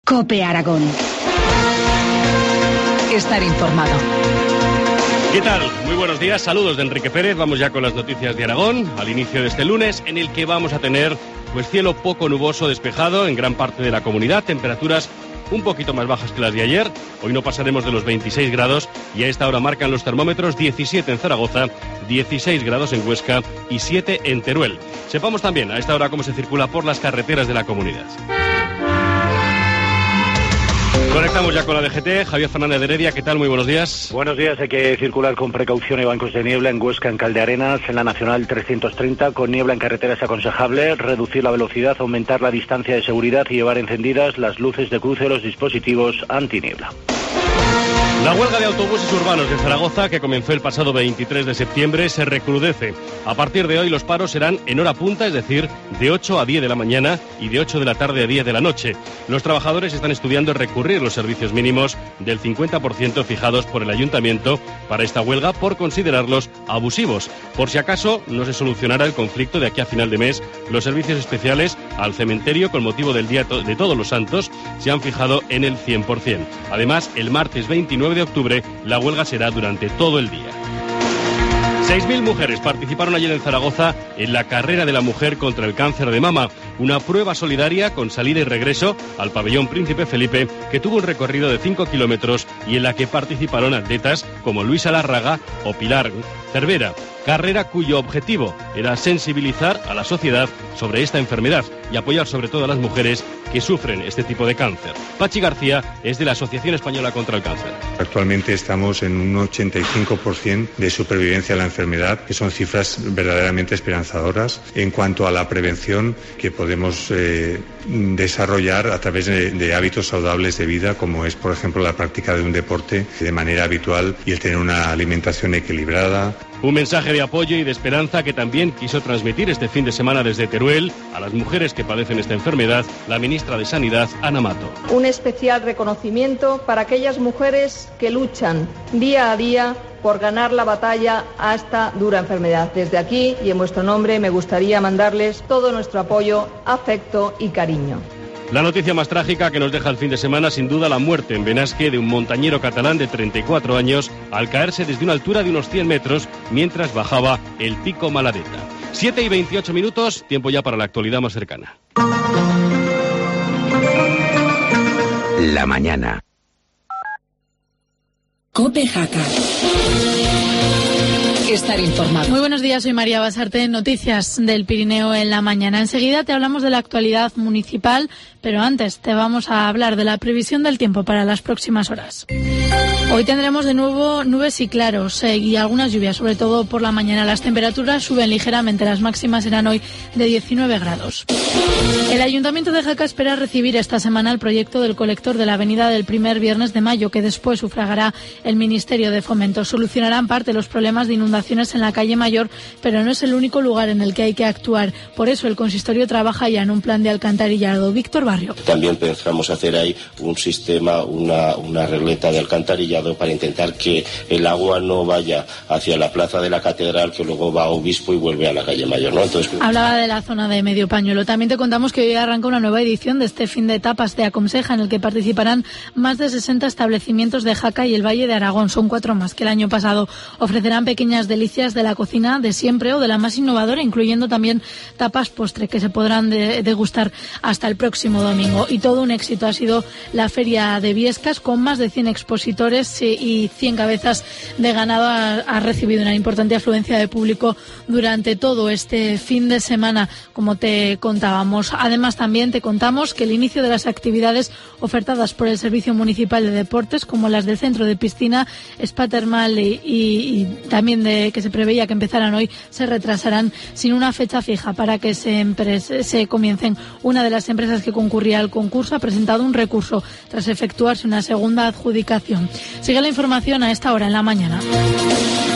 COPE Aragón. Estar informado. ¿Qué tal? Muy buenos días, saludos de Enrique Pérez. Vamos ya con las noticias de Aragón, al inicio de este lunes, en el que vamos a tener cielo poco nuboso despejado en gran parte de la comunidad, temperaturas un poquito más bajas que las de ayer. Hoy no pasaremos de los 26 grados y a esta hora marcan los termómetros 17 en Zaragoza, 16 grados en Huesca y 7 en Teruel. Sepamos también a esta hora cómo se circula por las carreteras de la comunidad. Conectamos ya con la DGT. Javier Fernández de Heredia, ¿qué tal? Muy buenos días. Buenos días. Hay que circular con precaución y bancos de niebla en Huesca, en Caldearenas, en la Nacional 330. Con niebla en carretera es aconsejable reducir la velocidad, aumentar la distancia de seguridad y llevar encendidas las luces de cruce de los dispositivos antiniebla. La huelga de autobuses urbanos de Zaragoza, que comenzó el pasado 23 de septiembre, se recrudece. A partir de hoy los paros serán en hora punta, es decir, de 8 a 10 de la mañana y de 8 de la tarde a 10 de la noche. Los trabajadores están estudiando recurrir los servicios mínimos del 50% fijados por el ayuntamiento para esta huelga por considerarlos abusivos. Por si acaso no se solucionara el conflicto de aquí a final de mes, los servicios especiales al cementerio con motivo del Día de Todos los Santos se han fijado en el 100%. Además, el martes 29 de octubre, la huelga será durante todo el día. 6.000 mujeres participaron ayer en Zaragoza en la carrera de la mujer contra el cáncer de mama, una prueba solidaria con salida y regreso al pabellón Príncipe Felipe, que tuvo un recorrido de 5 kilómetros y en la que participaron atletas como Luisa Larraga o Pilar Cervera. Carrera cuyo objetivo era sensibilizar a la sociedad sobre esta enfermedad y apoyar sobre todo a las mujeres que sufren este tipo de cáncer. Pachi García es de la Asociación Española contra el Cáncer. Actualmente estamos en un 85% de supervivencia a la enfermedad, que son cifras verdaderamente esperanzadoras. En cuanto a la prevención que podemos desarrollar a través de hábitos saludables de vida, como es, por ejemplo, la práctica de un deporte de manera habitual y el tener una alimentación equilibrada. Un mensaje de apoyo y de esperanza que también quiso transmitir este fin de semana desde Teruel a las mujeres que padecen esta enfermedad la ministra de Sanidad, Ana Mato. Un especial reconocimiento para aquellas mujeres que luchan día a día por ganar la batalla a esta dura enfermedad. Desde aquí y en vuestro nombre me gustaría mandarles todo nuestro apoyo, afecto y cariño. La noticia más trágica que nos deja el fin de semana, sin duda, la muerte en Benasque de un montañero catalán de 34 años al caerse desde una altura de unos 100 metros mientras bajaba el Pico Maladeta. 7 y 28 minutos, tiempo ya para la actualidad más cercana. La mañana. COPE Jaca. Estar informado. Muy buenos días, soy María Basarte, noticias del Pirineo en la mañana. Enseguida te hablamos de la actualidad municipal, pero antes te vamos a hablar de la previsión del tiempo para las próximas horas. Hoy tendremos de nuevo nubes y claros y algunas lluvias, sobre todo por la mañana. Las temperaturas suben ligeramente, las máximas serán hoy de 19 grados. El Ayuntamiento de Jaca espera recibir esta semana el proyecto del colector de la avenida del primer viernes de mayo, que después sufragará el Ministerio de Fomento. Solucionarán parte los problemas de inundaciones en la calle Mayor, pero no es el único lugar en el que hay que actuar. Por eso el consistorio trabaja ya en un plan de alcantarillado. Víctor Barrio. También pensamos hacer ahí un sistema, una regleta de alcantarillado para intentar que el agua no vaya hacia la plaza de la Catedral, que luego va a Obispo y vuelve a la calle Mayor, ¿no? Entonces, hablaba de la zona de Medio Pañuelo. También te contamos que hoy arranca una nueva edición de este fin de etapas de Aconseja, en el que participarán más de 60 establecimientos de Jaca y el Valle de Aragón. Son 4 más que el año pasado. Ofrecerán pequeñas delicias de la cocina de siempre o de la más innovadora, incluyendo también tapas postre que se podrán degustar hasta el próximo domingo. Y todo un éxito ha sido la Feria de Viescas, con más de 100 expositores y 100 cabezas de ganado. Ha recibido una importante afluencia de público durante todo este fin de semana, como te contábamos. Además, también te contamos que el inicio de las actividades ofertadas por el Servicio Municipal de Deportes, como las del Centro de Piscina, Spa Termal y también que se preveía que empezaran hoy, se retrasarán sin una fecha fija para que se comiencen. Una de las empresas que concurría al concurso ha presentado un recurso tras efectuarse una segunda adjudicación. Sigue la información a esta hora en la mañana.